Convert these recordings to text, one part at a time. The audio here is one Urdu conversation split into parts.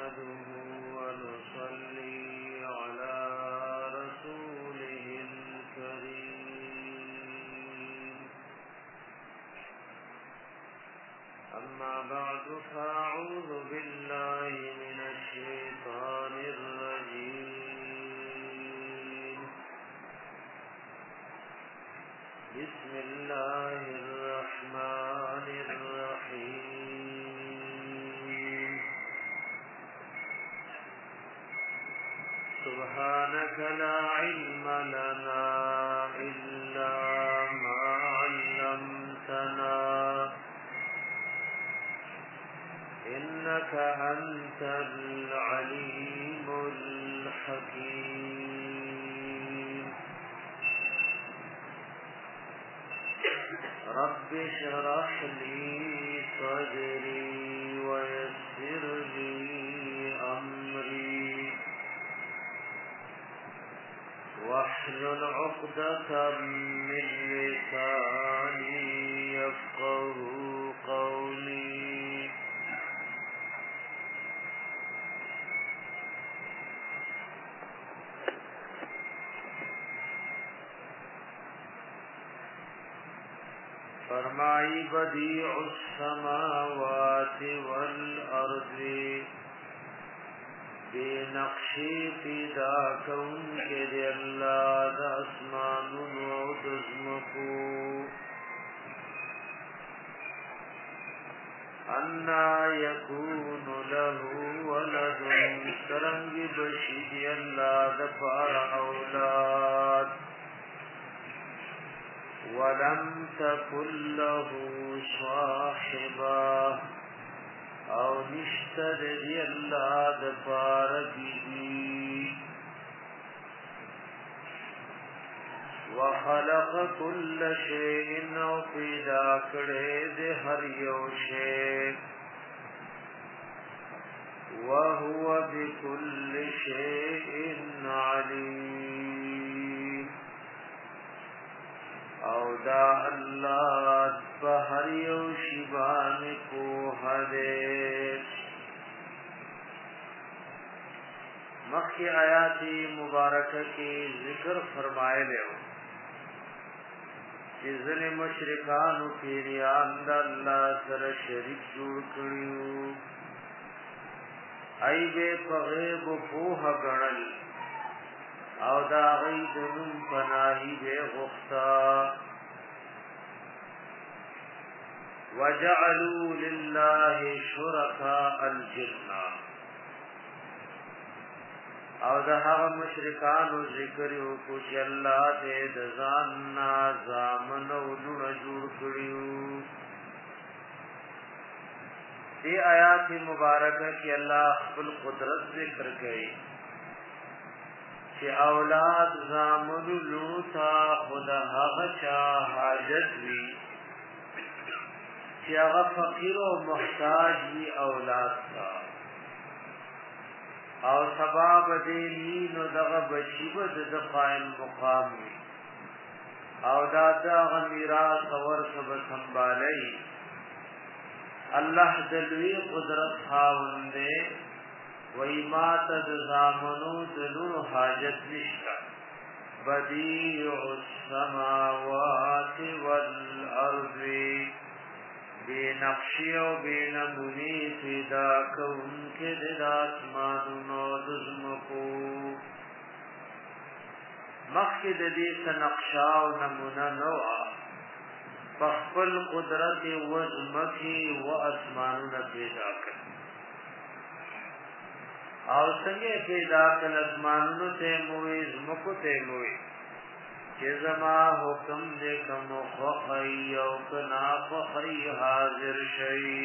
نحمده ونصلي على رسوله الكريم أما بعد فأعوذ بالله من الشيطان الرجيم بسم الله الرحمن الرحيم سبحانك لا علم لنا إلا ما علمتنا إنك أنت العليم الحكيم رب اشرح لي صدري ويسر لي أمري واحلل عقدة من لساني يفقهوا قولي فرمائی بدیع السماوات والارض بے نقشی پیدا کون کے دے اللہ دا اسمان و دزمکو انا یکون له ولد سرنگ بشید اللہ دا پار اولاد ولم تكن له صاحبا او نشتر دی اللہ دفار بیدی وخلق كل شيء او پیدا کڑے دے ہر یو شیء وهو بكل شيء عليم او دا اللہ بہر یو شیبان کو حدیث مخی آیاتی مبارکہ کی ذکر فرمائے لے ہو چیزن مشرکانو پیریان دا اللہ سر شریک جوڑ کریو ای بے پغیب پوہ گنل او دا غید نم پناہی بے غفتا وجعلوا للہ شرکاء الجنہ او دا حق مشرکانو ذکریو کچھ اللہ دے دزاننا زامن و لن جوڑ کریو دی آیات مبارکہ کی اللہ خپل قدرت ذکر گئی کہ اولاد زامن لوتا خدا غچا حاجت وی کہ اغا فقیر و محتاج وی اولاد تا او سباب دینین و دغا بشیبت دا قائم مقام وی او دادا غمیراس ورسب سنبالی اللہ دلوی قدرت خاوندے وَإِمَاتَ دَزَامَنُو دَلُونُ حاجت نشتا بَدِيعُ السَّمَاوَاتِ وَالْأَرْضِ بے نقشی و بے نمونی پیدا کون کے دل آسمان و دزمکو مخید دیس نقشا و نمونہ نوعا فخفل قدرت وزمکی و اسمانون پیدا کر او څنګه پیدا کړل اسمانونو ته موي زمکو ته موي چې زما حکم دې کوم خوخي او کنا خوخي حاضر شي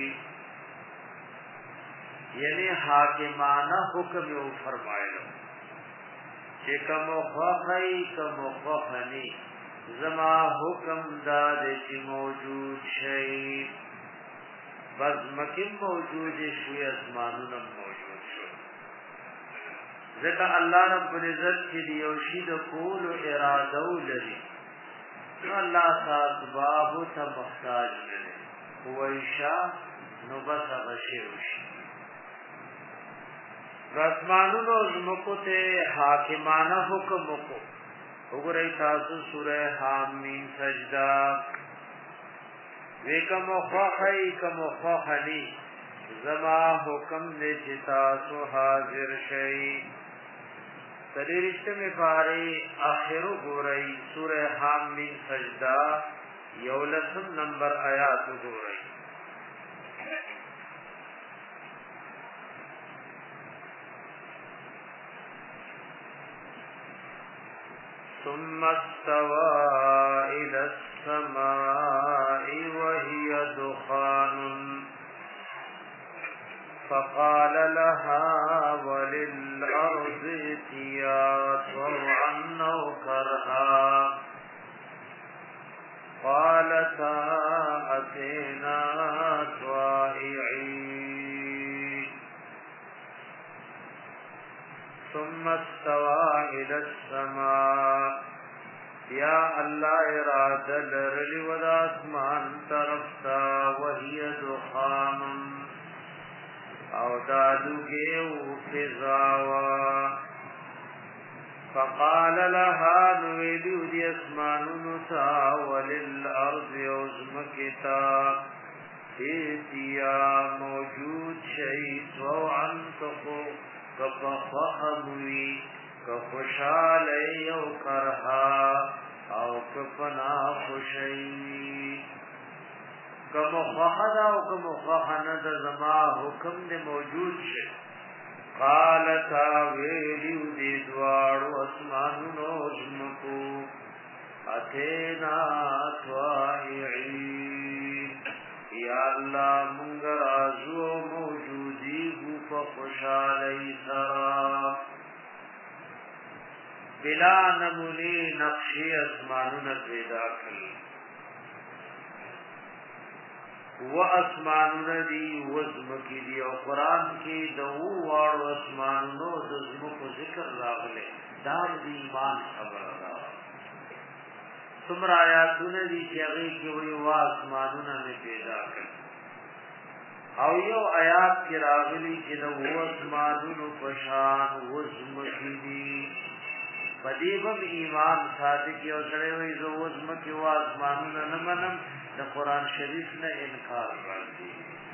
یعنی حاکمانه حکم یو فرمایلو چې کوم خوخي کوم خوخني زما حکم دا دې موجود شي بس مکه موجود شي اسمانونو موجود شي ذکر اللہ رب العزت کی دیوشی دا کول و ارادو لری نو اللہ تا اسباب تا محتاج لری ویشا نو بس غشیوشی رسمانونو زمکو تے حاکمانہ حکم کو وګورئ تاسو سورہ حامیم سجدہ وکم خوخی کم خوخنی زما حکم دے چې تاسو حاضر شئ تدریشت میں پارے آخر گورئی سورہ حامیم سجدہ یولسم نمبر آیات گورئی ثم استوى إلى السماء وهي دخان فقال لها وللأرض ائتيا طوعا أو كرها قالتا أتينا طائعين ثم استوى إلى السماء یا اللہ ارادہ لرلی ودا اسمان طرفتا وہی دخان او دالوگیو فضاوا فقال لها نویلیو دی اسمانونتا وللارض یوزمکتا ایتیا موجود شئی طوعا کفخموی کخوشالی او کرها او کفنا خوشی کم خوخدا او کم خوخند زما حکم دے موجود شے قالتا ویلیو دی دوارو اسمانونو ازمکو اتینا طائعین یا اللہ منگر آزو موجودی گو پا خوشالی سرا بلا نمونی نقشی اسمانون پیدا کری و اسمانون دی وزمکی دی و قرآن کی دو وار اسمانونو دزمکو ذکر راغلے دار دی ایمان خبر دا سمر آیاتون دی چیغی کی وی و اسمانون میں پیدا کری او یو آیات کی راغلی کی دو اسمانونو پشان وزمکی دی بدیبم ایمان صادق یو سره وی زو وزمکی و اسمانونه نه منم د قران شریف نه انکار کړی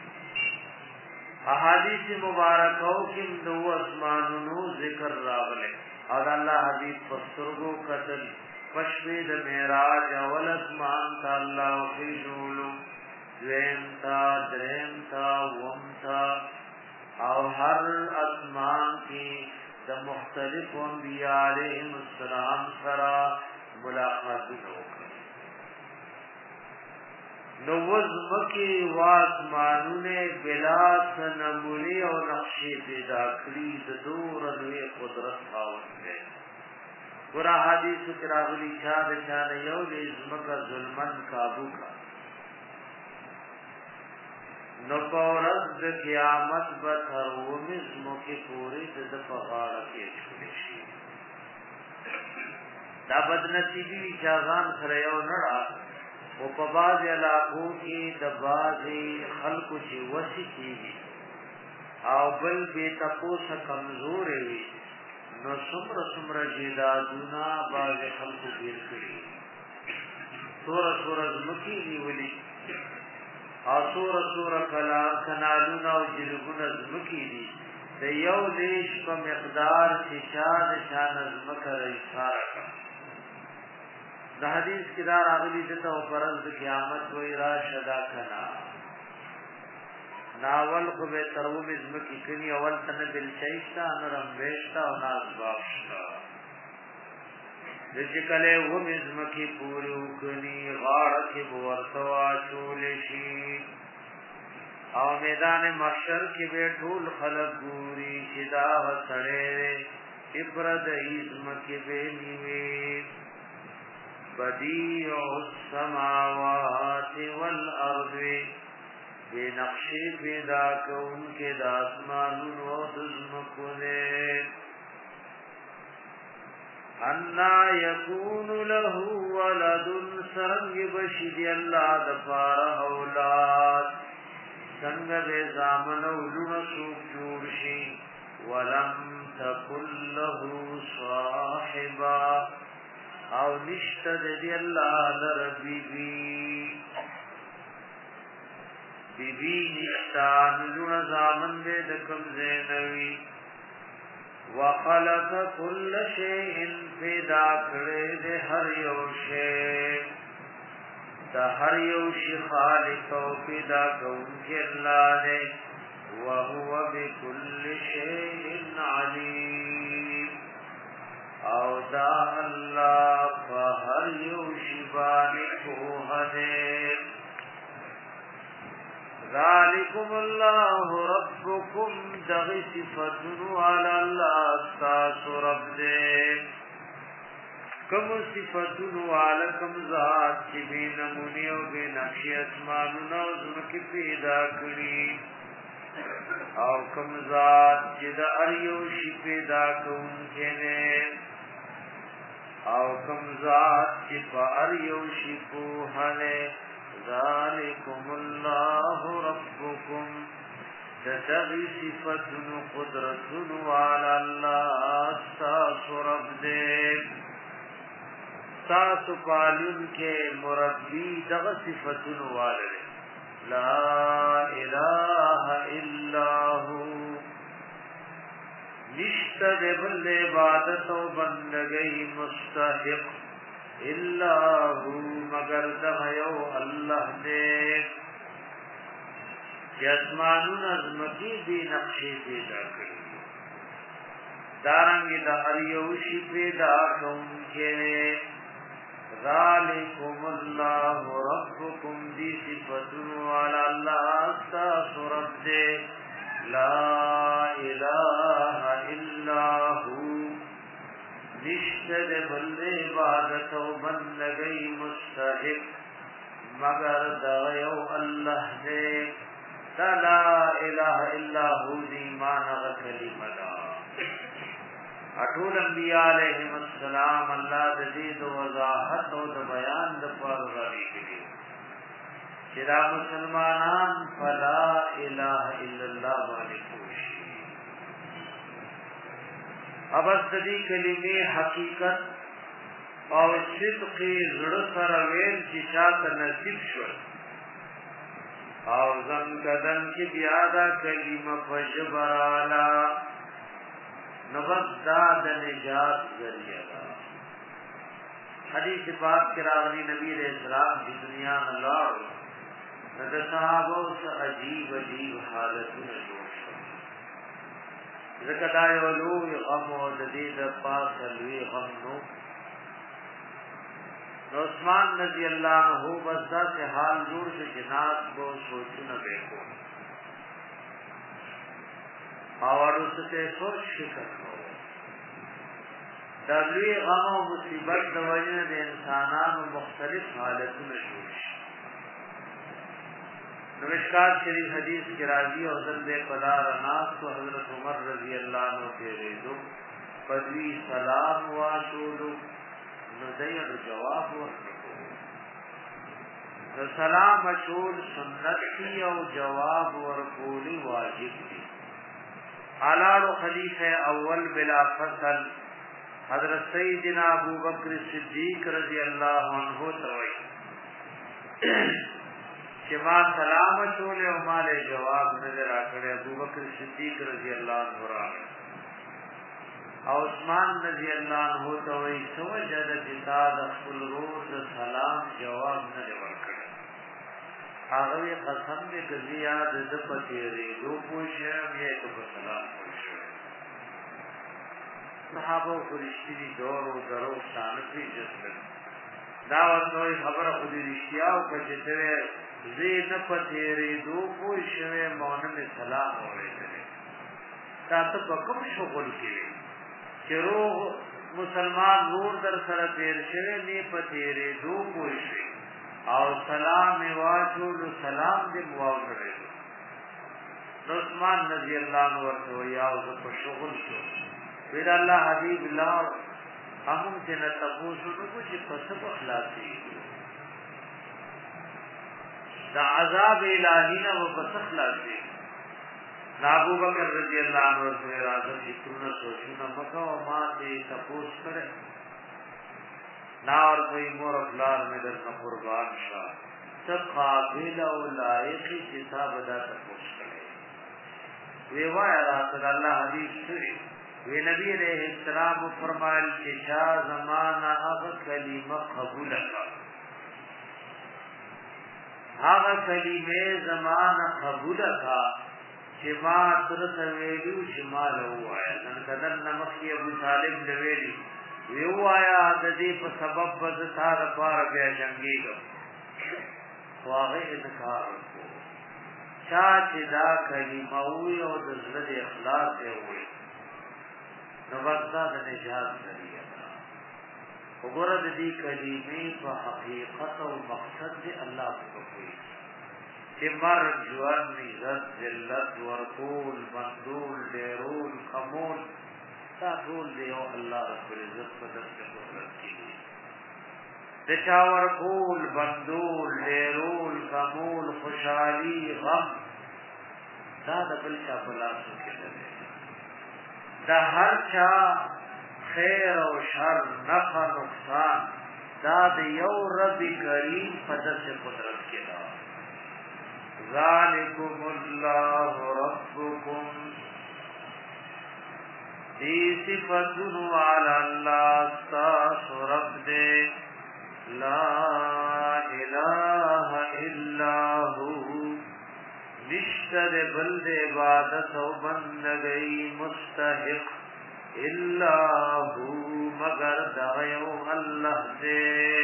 احادیث مبارکو کې د اسمانونو ذکر راغله او الله حدیث پسترګو قتل پښوی د معراج اول اسمان ته الله وحیولو دویمتا درمتا ومتا او هر اسمان کې د مختلف انبیاء علیهم السلام سره ملاقات وکړه نو وزمکی واسمانونه بلا سنمونی او نقشی پیدا کړی د دور لوی قدرت خاوند ګور حدیث کراغلی چا د چا یو لزمکه ظلمن کابو کا نو پورز د قیامت به تر ومزمو کې پوری د پغاړه کې شي دا بدنصیبی چاغان سره یو نړه او په باز علاقو کې د بازي خلکو چې وسی کیږي او بل به تاسو کمزور وي نو څومره جیدادونه باز خلکو ګیر کړی سور زمکی نیولی او سور کنالونه او جلګونه زمکی دي د یو دیش په مقدار چې شان زمکه اشاره کړه د حدیث کې دا راغلي چې ته پرز د قیامت وې را شدا کنا ناول خو به ترو مزمکی کني اول تنه بل شایستا نرم وېشتا او ناز باشتا د چې کله و مزمکی پوری وکني غاړه کې ورتوا چول شي او میدان محشر کې به ټول خلق ګوري چې دا وسړې ابرد ازمکی به نیوي بدیع السماوات والارض بنقشی پیدا کون کے داسمان و دزمکو دے انا یکون له ولد سرنگ بشید اللہ دفار اولاد سنگ بے زامن اولون سوک جورشی ولم تكن له صاحبا او نشتد دی اللہ لربی بی نشتان لون زامن دے دکم زینوی وخلق كل شيء پیدا کرے دے ہر یو شے دا ہر یو شی خالق و پیدا کون کے اللہ دے وهو بكل شيء عليم او دا اللہ فہر یو شی بانی کوہ دے ذالکم اللہ ربکم دغی صفتنو علی اللہ استاس رب دے کم صفتنو علی کم ذات چی بی نمونی و بی نقشی اسمانونا و زمکی پیدا کری او کم ذات چی دا اریوشی پیدا کن کنے او کم ذات چی پا اریوشی پوہنے ذالکم اللہ ربکم تتغی صفتن قدرتن والا اللہ استاس رب دے استاس پالن کے مربی دغ صفتن والا دے لا الہ الا ہو نشتد بل عبادت و بندگی مستحق اللہ مگر دغیو اللہ دے یزمانون ازمکی بی نقشی پیدا کری دارنگی دا اریوشی پیدا کن کے ذالکم اللہ ربکم دی صفتن والا اللہ استاس رب دے لا الہ الا ہو نشتد بل عبادت و بندگی مستحق مگر دغیو اللہ دے لا الہ الا ہو دی مانغ کلمہ دا اٹول انبیاء علیہم السلام اللہ دید وضاحت و بیان دفار غری کری چرا مسلمانان فلا الہ الا اللہ والی کوشی اب استدی کلمه حقیقت او صدق زړه سره ویل چې چاته نصیب شو او زم کدن کې بیا دا کلمه فجبرالا نبدا د نجات ذریعہ حدیث پاک کې راغلی نبی علیہ السلام کی دنیا الله د صحابه سره عجیب حالتونه جوړ شو زکدا یو لوی غم او د دې د پاس لوی غم نو عثمان رضی اللہ عنہ بسدا سے حال جوړ سے جنات کو سوچونه دیکھو اور اس سے سوچ فکر ہو دلوی غم و مصیبت د وجه د انسانانو مختلف حالتونه جوړ شي نوشکار شریف حدیث کی راضی اور ذنب قدار ناس تو حضرت عمر رضی اللہ عنہ کے ریدو پدوی سلام واشولو ندیر جواب ورکو سلام اشول سنت کی او جواب ورکولی واجب کی علال خلیفہ اول بلا فصل حضرت سیدنا ابو بکر صدیق رضی اللہ عنہ توئی کہ ما سلام چولے و مالے جواب نظر آکڑے ابو بکر صدیق رضی اللہ عنہ راگے او عثمان رضی اللہ عنہ توئی سوجد جتاد اخفل روز سلام جواب نظر آکڑے آغوی قسم دے گزیاد دپتی ریدو پوشم یہ تو سلام پوشم صحابہ فرشتی دور و درو شانفی جسد داوت نوی خبر خودی رشتیاو کچھتوے زید پتیری دو پوی شوی مونم سلام ہو رہے تھے تاتا بکم شغل کیوی چی روح مسلمان نور در سر تیر شوی نی پتیری دو پوی شوی او سلام واجولو سلام دی مواو کرے عثمان رضی اللہ عنہ ورطو یاو زپا شغل شو وید اللہ حبیب اللہ ہم تینا تبوسو نکو چی پسب اخلاصی دا عذاب الہینا و پس اخلاصی अबू बकर रजी अल्लाह अन्हु से राज़ जितने सोचना मका और माँ से तपोस करे ना और कोई मोर अफलार में दर न कुर्बान शाह सब काबिल और लायक किताब अदा तपोस करे वे वाया रात अल्लाह हदीस से वे नबी अलैहिस्सलाम फरमाया कि शा ज़माना अब कलीमा कबूल का आगा कलीमे ज़माना कबूल का शिमा तुरत वेलू शिमा लो आया नन कदन नमकी अबू तालिब लवेली वे आया ददी पर सबब बद थार पार पे जंगी का वागे इनकार को चाचिदा कलीमा हुई और दजरत इखलास से हुई नवस्ता निजात करिया वगरद दी कलीमे पर हकीकत और मकसद से अल्लाह को कोई कि मर जुअन इज्जत जिल्लत वरकूल मंदूल डेरूल कमूल ताकूल देओ अल्लाह रब्बुल इज्जत पदर के कुदरत की दिशा वरकूल मंदूल डेरूल कमूल खुशहाली गम दादा बल्चा बला सुखे लगे दा हर चा खैर और शर नफा नुकसान दाद यौ रब्बी करीम पदर से कुदरत के दा ज़ालिकुमुल्लाहु रब्बुकुम दी सिफ़तुन वाला अल्लाह तासु रब दे ला इलाहा इल्ला हु निश्चर बल्दे इबादत और बंदगी मुस्तहिक इल्ला हु मगर दायो अल्लाह दे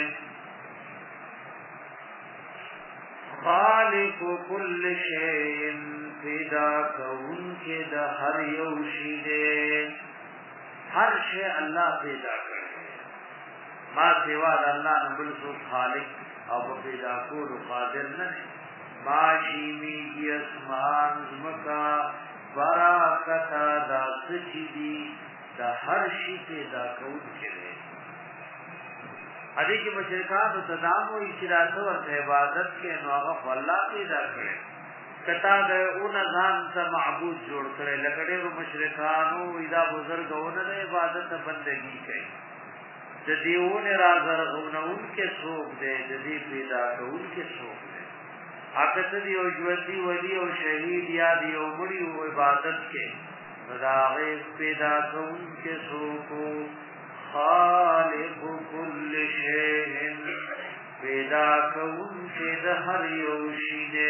खालिक कुल शैइन पैदा कौन के द हर योशी दे हर शे अल्लाह पैदा करे माँ सिवा अल्लाह नबुल सो खालिक अब पैदा को कादिर न माँ शीमी की आसमान मका बराकता दा सचीदी द हर शी पैदा कौन के दे अरे कि मुशरिकान तदाम हो इशरात और इबादत के नवा अल्लाह पैदा करे कता गए उन जान से माबूद जोड़ करे लगड़े वो मुशरिकान इदा बुजुर्ग उन इबादत बंदगी के जदी उन राजर उन उनके सोख दे जदी पैदा तो उनके सोख दे आकत दी और जुवती वली और शहीद याद यो मुड़ी वो इबादत के रागे पैदा तो उनके सोख खालिक कुल शैइन पैदा कौन के द हर योशी दे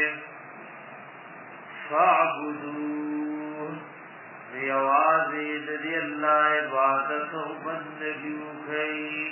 फ़अबुदूह आवाज़ दे अल्लाह इबादत और बंदगी कई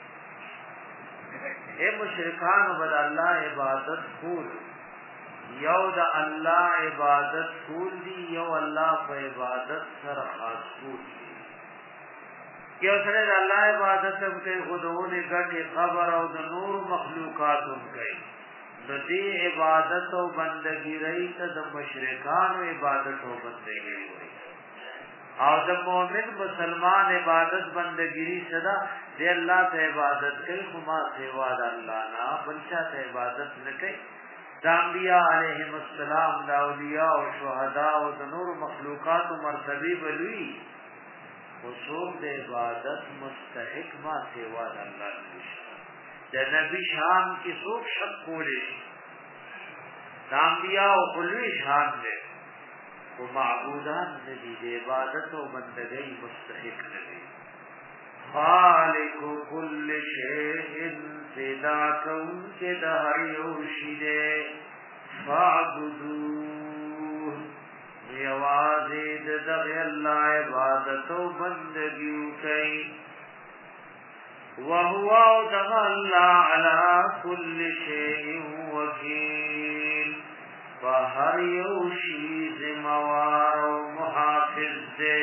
ए मुशरिकान बद अल्लाह इबादत फूल यौ द अल्लाह इबादत फूल दी यौ अल्लाह पर इबादत सर खास फूल कि उसने अल्लाह इबादत उनके खुदों ने गढ़े खबर और नूर मखलूकात उनके नदी इबादत और बंदगी रही तो मुशरिकान इबादत और बंदगी हुई और जब मोमिन मुसलमान इबादत बंदगी सदा दे अल्लाह से इबादत के खुमा सेवा अल्लाह ना बल्चा से इबादत न के दांबिया अलैहिस्सलाम दाउलिया और शुहदा और नूर मखलूकात मर्तबी बलवी वसूल दे इबादत मुस्तहिक मा सेवा अल्लाह ने नबी शान की सूख शक कोले दांबिया और कुल्ली शान दे वो माबूदान नबी दे इबादत और बंदगी मुस्तहिक नबी खालिक कुल शैइन पैदा कौन के दहर योशी दे फ़अबुदूह आवाज़ दे अल्लाह इबादत और बंदगी कई वहुवा अल्लाह अला कुल शैइन वकील हर योशी जिम्मेवार और मुहाफिज दे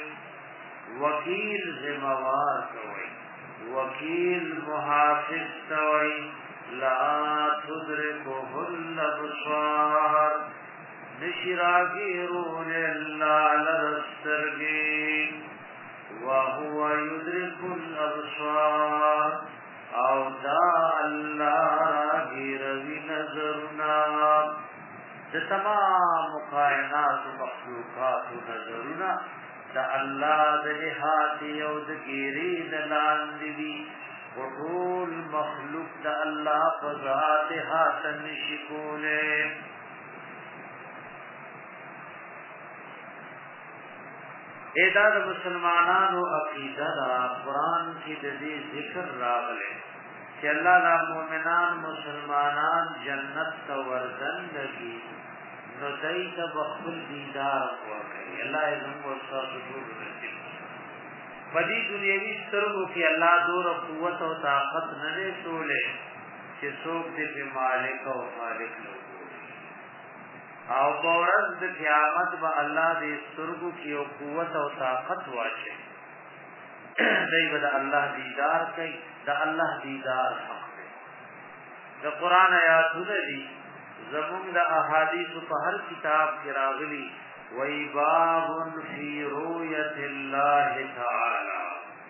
वकील जिम्मेवार कवई वकील मुहाफिज कवई ला तुदरिकुहुल अबसार निशरागिरून अल्लाह लरस्तरगी वहुव युद्रिकुल अबसार औ दा अल्लाह रागी रवि नजरना د تمام کائنات مخلوقات نظرونه د الله د احاطه او د ګیری د لاندې دي ټول مخلوق د الله په ذات احاطه نشي کوله ادا د مسلمانانو عقیده دا قرآن کې د دې ذکر راغلی چې الله د مؤمنان مسلمانان جنت ته ورځن لګي نو دای ته خپل دیدار ورکړي الله یې موږ ورسره ټول ورکړي په دې دنیوي سترګو کې الله دور قوت او طاقت نه لري چې څوک دې مالک او خالق نو او بورز د قیامت با الله دې سترګو کې او قوت او طاقت واچي دای به د الله دیدار کوي د الله دیدار حق دی د قران آیاتونه دي زموږ د احادیث په هر کتاب کې راغلي وای باب فی رؤیت الله تعالی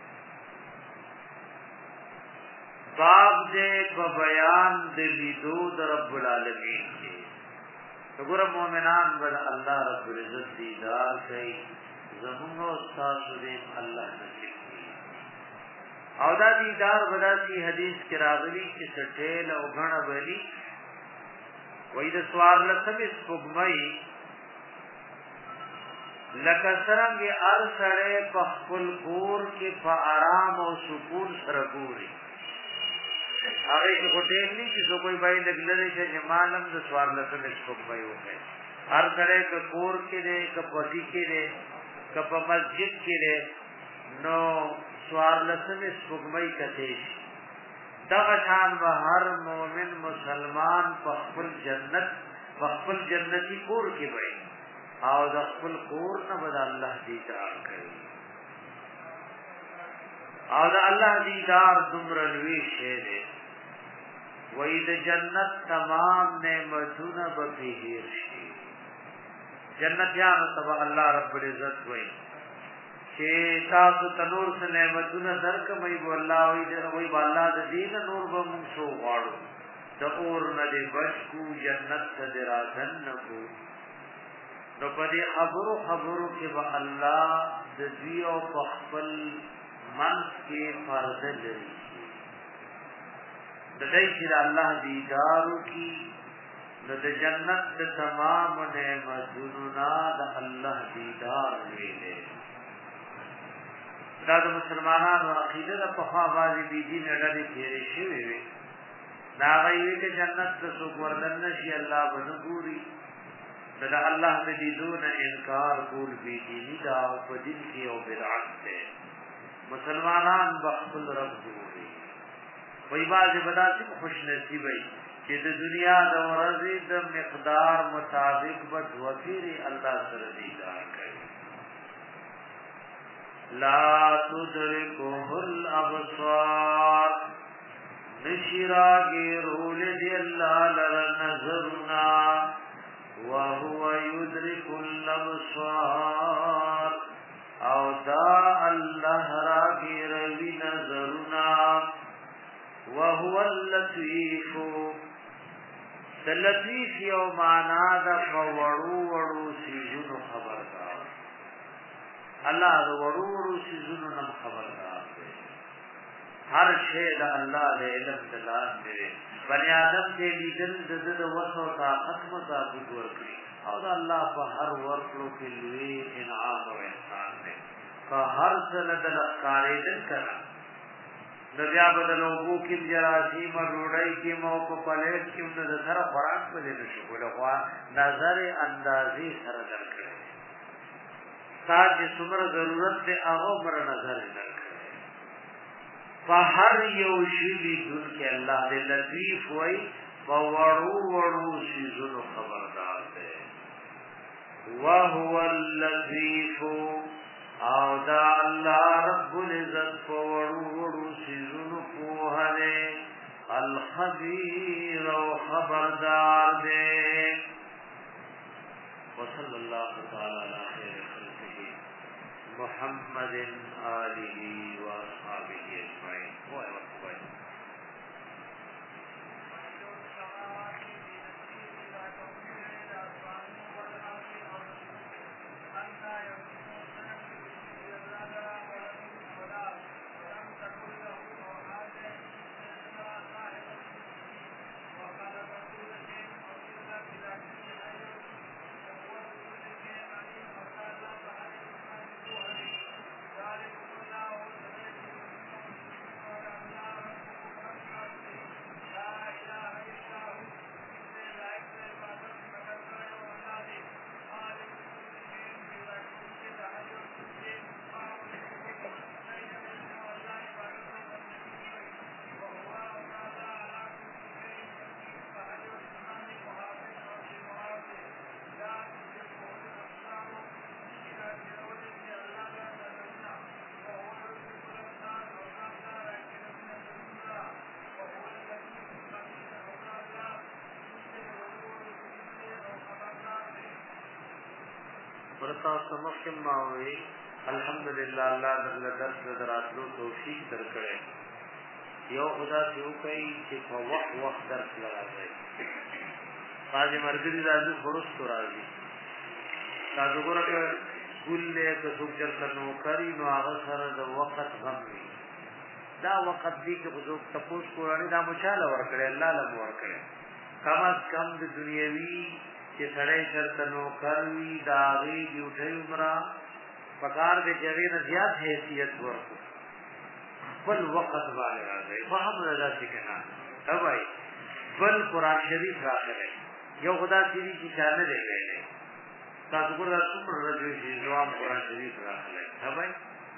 باب دې په بیان د لیدو د رب العالمین کې وګوره مؤمنان ول الله رب العزت دیدار کوي زموږ استاد دې الله نصیب کړي او دا دیدار وداسي حدیث کې راغلي چې سټېل او غڼه ویلي وې د سوار لسمې سپوږمۍ لکه څنګه ار سره په خپل کور کې په آرام او سکون سره ګوري هغه کې هوټل نه چې کوئی بای لګلې چې جمالم د سوار لسمې سپوږمۍ وکړي هر سره ک کور کې دې ک پټي کې دې ک په مسجد کې دې نو سوار لسمې سپوږمۍ کته دا شان به هر مؤمن مسلمان په خپل جنت په خپل جنتی کور کې وي او د خپل کور نه بد الله دیدار کوي او د الله دیدار دومره لوی شی دی وای د جنت تمام نعمتونه به هیر شي جنتیانو تبع الله رب العزت وای چې تاسو تنور سره نعمتونه درکمای بو الله وای دې وای الله د دین نور به موږ شو غواړو د اور نه دې بچو جنت ته راځن نکو نو په دې خبرو کې به الله د دې او خپل من کې فرض لري د دې چې الله دیدارو کې د جنت د تمام نعمتونو نه د الله دیدار ویلې دا د مسلمانانو عقیده د په خواږه دي دین لري کېږي شوی وي دا وایي چې جنت د څوک وردن نشي الله بنګوري دا الله د دې دون انکار کول به دي دا په دین کې او بدعت ده مسلمانان بخل رب جوړي وای باز بداتي خوش نصیب وي چې د دنیا د ورځې د مقدار مطابق به وفيري الله سره دیدار کوي لا تدركه الابصار نشراغي رول دي الله لنظرنا وهو يدرك الابصار او دا الله راغي روي نظرنا وهو اللطيف اللطيف یو معنا دا وړو سيزونو خبردار الله دا وړو سيزونو نه خبردار دی هر شی دا الله دې علم دلان دی بني آدم دې لیدل د وسو طاقت مطابق ورکړي او دا الله په هر ورکړو کې لوی انعام او احسان دی په هر څه د لکارېدل کړه د بیا بدلو بو کې جراثیم روړای کې مو په پلیټ کې د سره خوراک په دې نشو کولای نظر اندازې سره درکړي ساج څومره ضرورت دی هغه پر نظر درکړي په هر یو شی دن کې الله دې لطیف وای په وړو شیزونو خبردار دی وهو اللطیف او دا الله رب العزت په وړو شیزونو په هره الخبير او خبردار دی وصلی الله تعالی علی خیر خلقه محمد آله و اصحابه اجمعین ورته سمخ ما وي الحمدلله الله دغه درس دراتلو توفیق درکړي یو خدا ته کوي چې په وخت درس لراځي باندې مرګري راځي خورست راځي تاسو ګورئ کله که څوک چرته کوي نو هغه سره د وخت غم وي دا وخت دی چې څوک تاسو کوی دا مشاله ورکړي الله له ورکړي کم از کم د دنیوي چې سړی چرته کوي دا غي ډیوټي عمره پکار دې جری نه زیات حیثیت ورکړي بل وقت والے راځي فهم راځي کنه اوبای بل قران شریف راغلی یو خدا دې چې چانه دی ویلې تاسو ګورئ څومره راځي چې نوام قران شریف راغلی اوبای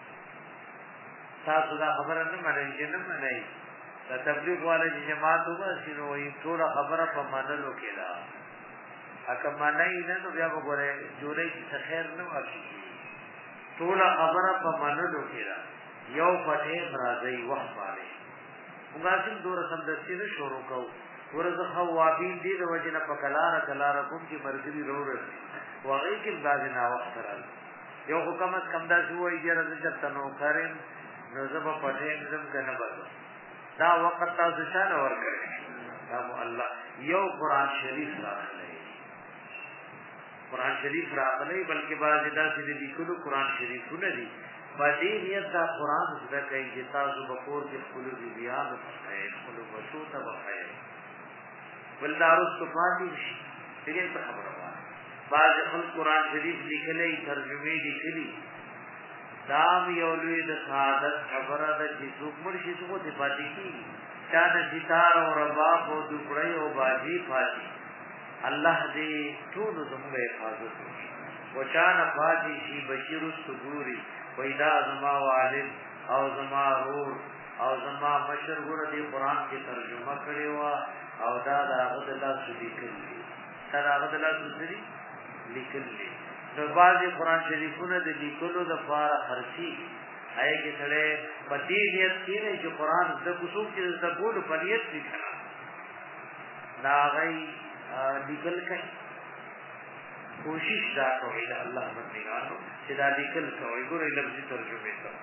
تاسو دا خبره نه مانی چې نه مانی دا تبلیغ والے جماعت وګورئ نو یې ټول خبره په منلو کې دا اګه مانی نه نو بیا وګورئ جوړې چې خیر نه واشي ټول خبره په منلو کې دا یو پټه راځي وخت باندې موږ هم دور سمدستي نه شروع کوو ورزه خوابین دي د وجنه په کلاره کوم چې مرګري وروړي واغې کې باز نه وخت راځي یو حکم کم دا شو یې راځي چې تنو کارین نظم پټه نظم کنه باسو دا وخت تاسو شان ورکړي دا الله یو قران شریف راغلی قران شریف راغلی بلکې باز دا چې لیکلو قران شریف نه دي باندې نیت دا قران زده کوي چې تاسو په کور کې خپل بیان وکړئ خپل وشو ته وکړئ ولدارو صفاتي دې په خبره وایي بعض خلک قران شریف لیکلې ترجمه لیکلي دام یو لوی د سعادت خبره ده چې څوک مرشي څوک دې پاتې کی چا د ستار او رباب او دکړې او باجی پاتې الله دې ټول زموږه حفاظت وکړي وچانا پاتې شي بشیر الصبوري وېدا زما والد او زما رور او زما مشرور دی قران کې ترجمه کړی و او دا هغه د الله سړي کړی دا هغه د الله سړي لیکلی نو بعضی قران شریفونه د لیکلو د فار خرچي هغه کې سره پدې نیت کې نه چې قران د کوڅو کې د بول په نیت کې کړه دا غي لیکل کړي کوشش دا کوي دا الله بندګانو چې دا لیکل کوي ګورې لفظي ترجمه ته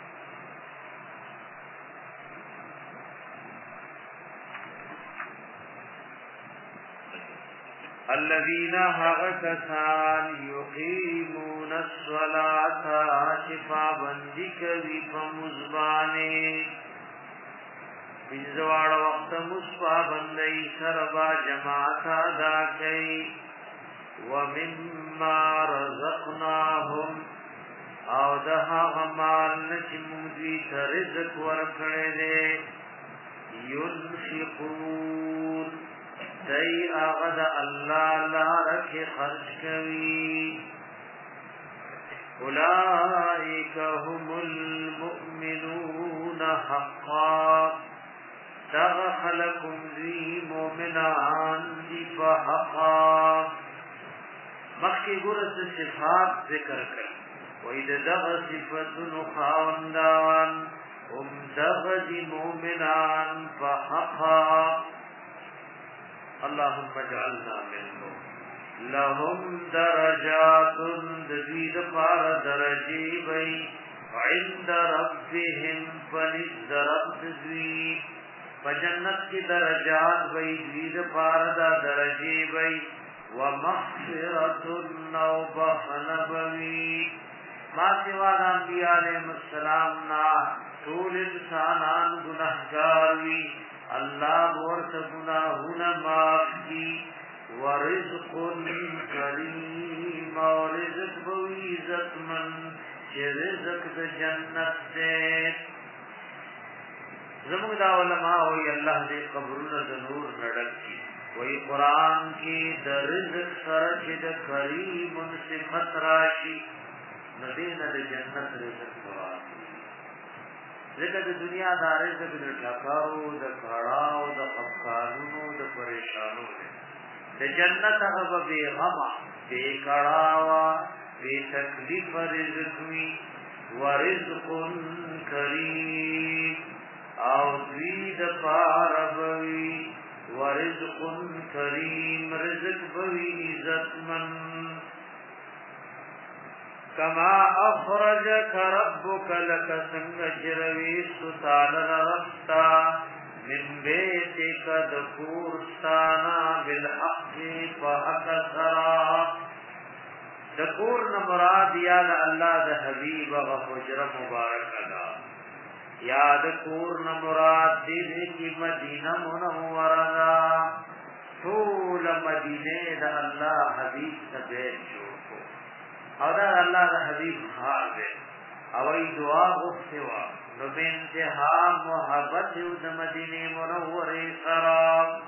الذين هغكسان يقيمون الصلاة شفا بندك بفمزبانه بزوار وقت مصفا بندي سربا جماعتا داكي ومما رزقناهم او دها غمال نچمودی ترزق ورکڑے ينفقون دای آغد اللہ لارک خرج کوي اولئک هم المؤمنون حقا تغخلکم ذی مؤمنان دی فحقا مخی گرس صفات ذکر کر وید دغ صفتن خاوندان هم دغ دی مؤمنان فحقا اللهم اجعلنا منهم لهم درجات دزید پار درجی بی عند ربهم فنزد رب دزوی فجنت کی درجات بی دزید پار درجی بی ومغفرة او بخنبوی ما سوا دا انبیاء علیہ السلام نا طول انسانان گناہگاروی اللہ ورث گناہونا معاف کی ورزق کریم اور رزق بوی عزت من چه رزق دا جنت دے زمون دا علماء ہوئی اللہ دے قبرون دا نور نڈل کی وہی قرآن کی دا رزق سرچ دا کریم صفت راشی ندین دا جنت رزق قرآن ذکر د دنیا د رزق د ټکارو د کړهو د خفقانونو د پریشانو د جنت هغه به غما به کړهوا به تکلیف رزق وی ورزق کریم او دوی د پاربوي ورزق کریم رزق بوي عزت من कमा अखरजक रब्बुक लक संग जरवी सुताल रफ्ता मिन बेतिक दकूरस्ताना बिलहक़ फहकसरा। दकूर न मुराद या अल्लाह द हबीब व हुजर मुबारक दा, या दकूर न मुराद दे की मदीना मुनव्वरा दा, طول मदीने द अल्लाह हबीब सबे जो को और अल्लाह द हबीब हाल दे अवई दुआ गुफ्तवा नो बेंतहा मोहब्बत द मदीने मुनव्वरे सरा।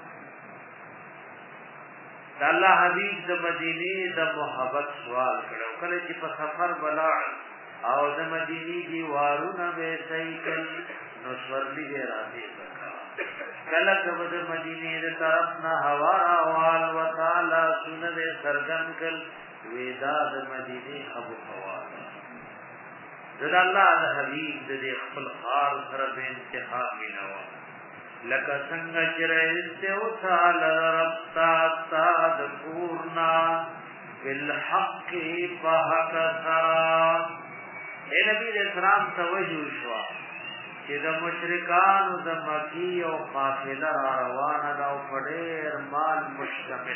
अल्लाह हबीब द मदीने द मोहब्बत सवाल करो कले कि په सफर बला او द मदीने दीवारू न बे साइकिल नो स्वर्ली के राधे सका कले जब द मदीने द तरफ न हवा वाल व ताला सुन दे सरगन कल वेदा द मदीने अबू हवा द अल्लाह द हबीब द खपल खार सर बे इंतहा मिनवा लक संग चिरैसे उथाल रफ्ता साद पूर्णा बिलहक़ फहकसरा। ए नबी अलैहिस्सलाम तवज्जो शवा कि द मुशरिकान द मकी और काफिला रवाना दा पड़ेर माल मुश्तमिल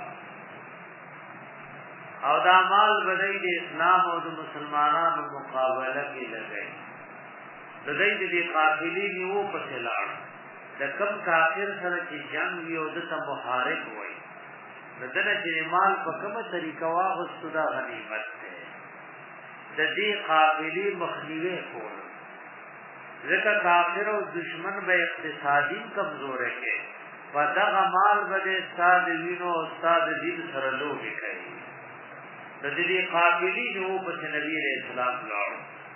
और दा माल बदई दे इस्लाम और मुसलमानान मुकाबला के लगे बदई दे काफिली नि वो पछलाड़ د کم کافر سره چې جنگ یو د ته محارب وای دنه چې مال په کومه طریقه واغستو دا غنیمت ده د دې قافلې مخنیوي کول ځکه کافر او دشمن به اقتصادي کمزور کې په دغه مال باندې استاد وینو او استاد دین سره لوګي کوي د دې قافلې نو په نبی رسول الله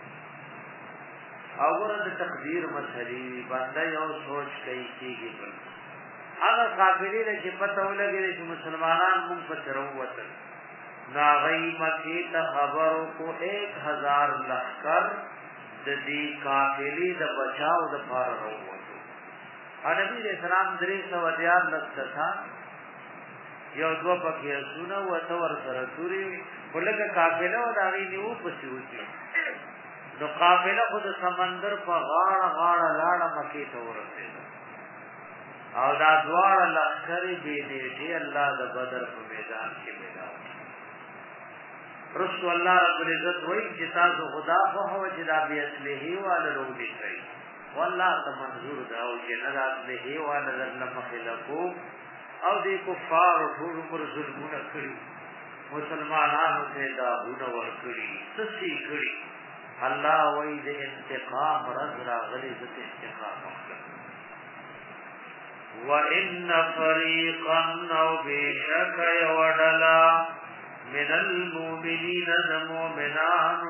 اور د تقدیر مسلې باندې یو سوچ کوي کیږي بل هغه قافلې چې پته ولګي چې مسلمانان مونږ په تروته نا غي مکی ته خبرو کو 1000 لخر د دې قافلې د بچاو د پاره وروته نبی رسول الله درې سو دیار لکتا یو دو پکې سونه وته ور سره توري ولګه قافله و داغي نیو پسیوتی نو قافله خود سمندر په غاړه غاړه لاړه مکی ته ورسېده او دا دوار لخرې به دې الله د بدر په میدان کې میدان رسول الله رب العزت وایي چې تاسو خدا په هو چې دا به اصله واله روږي کوي والله ته منظور دا او چې نه اصله واله لمخلقو او دې کفار ټول پر ظلمونه کړی مسلمانانو ته دا هونه ور کړی سسي کړی الله وای دې انتقام رزرا غلی ذات انتقام وان فريقا او بشك يودلا من المؤمنين المؤمنان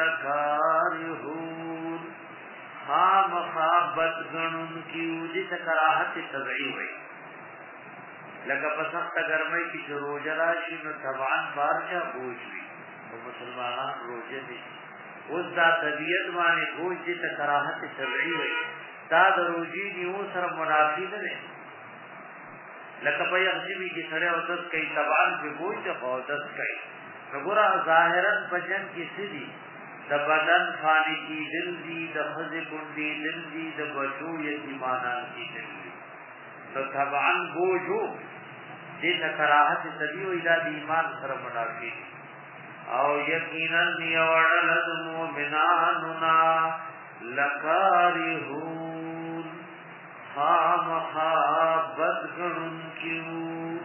لكارهون مخابت غنن کی ودی تکراہت تبعی ہوئی لگا پسخت گرمی کی جو روزہ راشی نو طبعاً بارجا بوجھ ہوئی تو مسلمانان روزے دی اس دا طبیعت مانے بوجھ دی تکراہت تبعی ہوئی دا دروجی نیو سر منافی نلے لکه په یخجبی کې سره او دس کوي طبعاً په بوج ته او دس کوي وګوره ظاهرا بجن کې سدي د بدن فانی کی دل دی د خزه کندی دل دی د بچو یتیمانان کی دل دی تو طبعاً بوجو دې کراهت سدي او د ایمان سره منافي او یقینا یوړل د مؤمناننا لکارهون محبت گرن کیو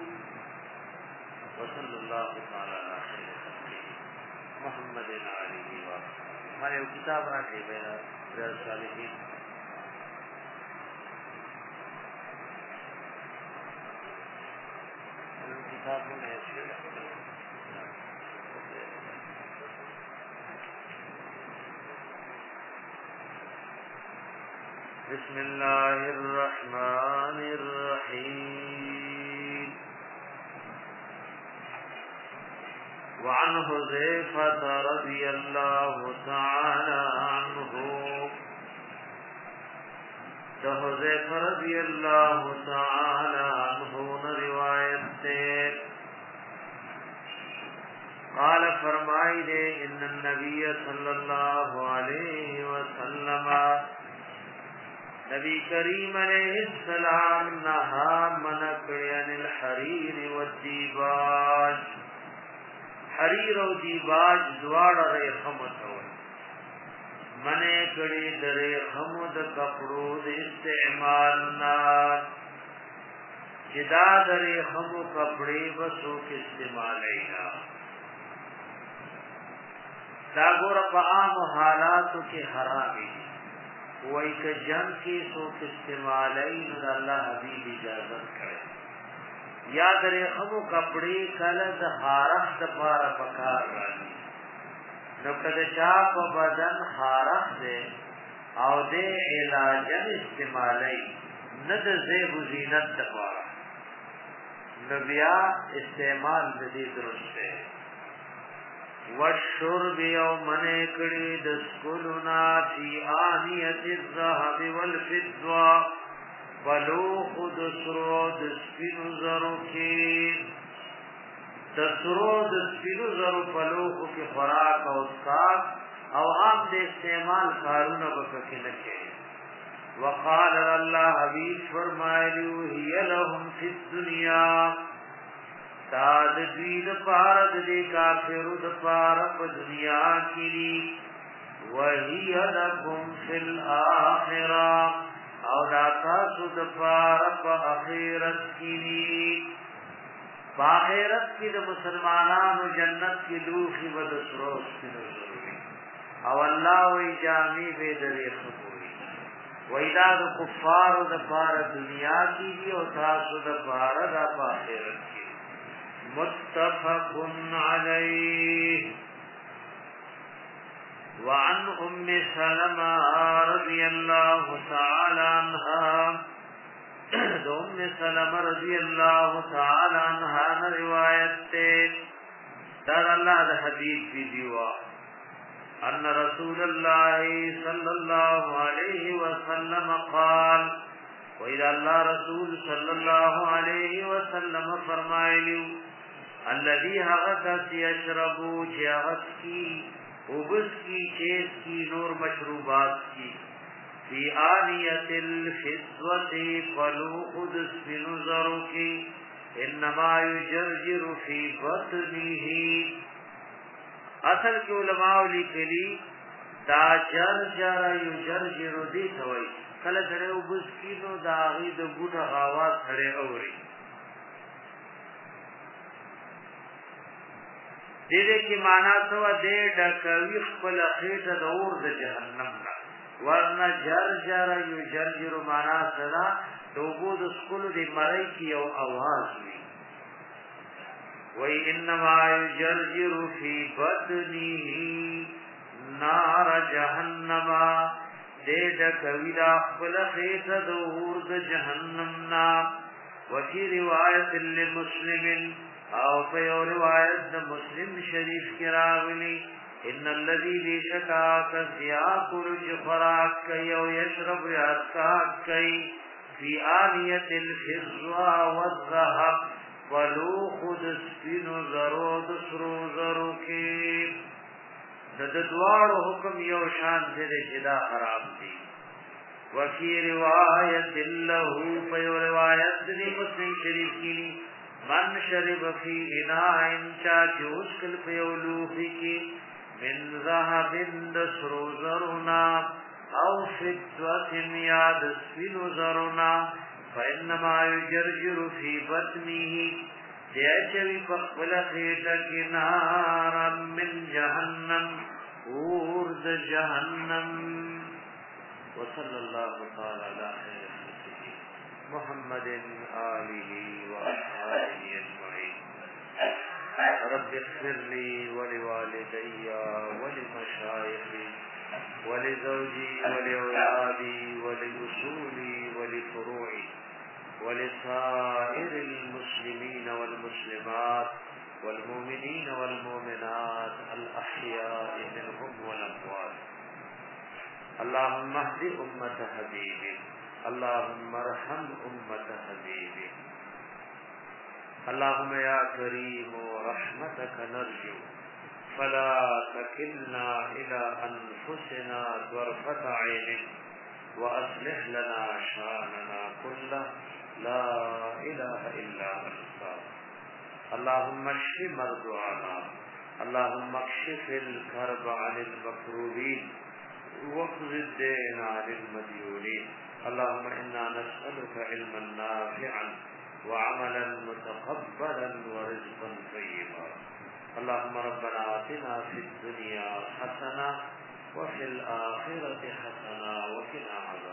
وصلی اللہ تعالی علیہ محمد علیہ ہمارے کتاب رکھے میرا ریاض الصالحین کتاب میں بسم الله الرحمن الرحيم وعن حذيفة رضي الله تعالى عنه حذيفة رضي الله تعالى عنه روایت سے قال فرمائی دے ان النبی صلی اللہ علیہ وسلم نبی کریم علیہ السلام نہا منکڑی عن الحریر والدیباج حریر و دیباج دوار ریخم تول منے کڑی در ریخم د کپڑو د استعمالنا جدا در ریخم کپڑے بسو کے استعمالینا دا گورا پا عام حالاتو کے حرامی وہی کہ جنگ کی سوک استعمالی نو اللہ حبیب اجازت کرے یا در خمو کپڑی کلد خارخ دپارا پکار رانی نو کد چاپ بدن خارخ دے او دے علاجن استعمالی ند زیب و زینت دپارا نبیا استعمال دی درست ہے والشرب یومن کڑی دسکلنا فی آنیت الذهب والفضة بلوخ دسرو دسپینو زرو کی دسرو دسپینو زرو بلوخ کی خوراک او اسکاک او عام دے استعمال کارون بککی نکے وقال اللہ حبیب فرمائلیو ہی لهم فی الدنیا داد دوید پارد دے کافر د پارد دنیا کی لی وہی لکم فی الاخرہ او داتا سد پارد اخیرت کی لی باخیرت کی دا مسلمانان و جنت کی لوخی و دسروس کی ضروری او اللہ وی جامی بے دری خبوری وہی داد کفار د پارد دنیا کی لی او تاسو د پارد اخیرت کی متفق علیہ وعن ام سلمہ رضی اللہ تعالی عنہ دو ام سلمہ رضی اللہ تعالی عنہ روایت تے در اللہ دا حدیث بھی دیوا ان رسول اللہ صلی اللہ علیہ وسلم قال وإذا اللہ رسول صلی اللہ علیہ وسلم فرمائلیو الذي هغت يشربو جهت کی وبس کی چیز کی نور مشروبات کی فی آنیت الفضوة فلوخ دسفن زرو کی انما یجرجر فی بطنه اصل کی علماء لکلی دا جرجر یجرجر دیتا ہوئی کل سرے وبس کی نو دا غید بوٹا غاوات سرے اوری دیدے کی مانا سوا دے ڈکوی خپل خیٹا دا اور دا جہنم نا ورنہ جرجر یو جرجر مانا سدا دوبو دا سکل دی مرائی کی او آواز ہوئی وی انما یجرجر فی بدنی نار جہنم دے ڈکوی دا خپل خیٹا دا اور دا جہنم نا وفی روایت لمسلم او پیو روایت دا مسلم شریف کی راغلی ان الذی بیشکا کس یاکل چی خوراک کئی او یشرب یاسکاک کئی فی آنیت الفضوہ والذہب ولوخ دسپین زرو دسرو زرو کی دوار حکم یو شان دے جدا حرام دی وفی روایت لہو پیو روایت دی مسلم شریف کی من شرب فی اناء چاچ اسکل پیولوخی کی من ذہب دسرو زرنا او فدوت یاد سفن زرنا فانما یجرجر فی بطنه دیچوی پخبل خیٹک نارا من جہنم اورد جہنم وصل اللہ تعالی علیہ محمد آلہ وآلہ اجمعین رب اغفر لی ولوالدی ولمشایخی ولزوجی ولأولادی ولأصولی ولفروعی ولسائر المسلمین والمسلمات والمؤمنین والمؤمنات الأحیاء منهم والأموات اللهم اهد أمة حبيبك اللهم ارحم أمة حبيبك اللهم يا كريم رحمتك نرجو फला तकिलना इला अनफुसिना तर्फत ऐन व अस्लिह लना शानना कुल्लह ला इलाहा इल्ला अंता अल्लाहुम्मा अश्फि मर्दाना अल्लाहुम्मा अक्शिफिल कर्ब अनिल मकरूबीन वक़्ज़ि द्दैन अनिल मदयूनीन अल्लाहुम्मा इन्ना नस्अलुका इल्मन नाफ़िअन व अमलन मुतक़ब्बलन व रिज़्क़न तय्यबा अल्लाहुम्मा रब्बना आतिना फिद दुनिया हसना व फिल आखिरति हसना व क़िना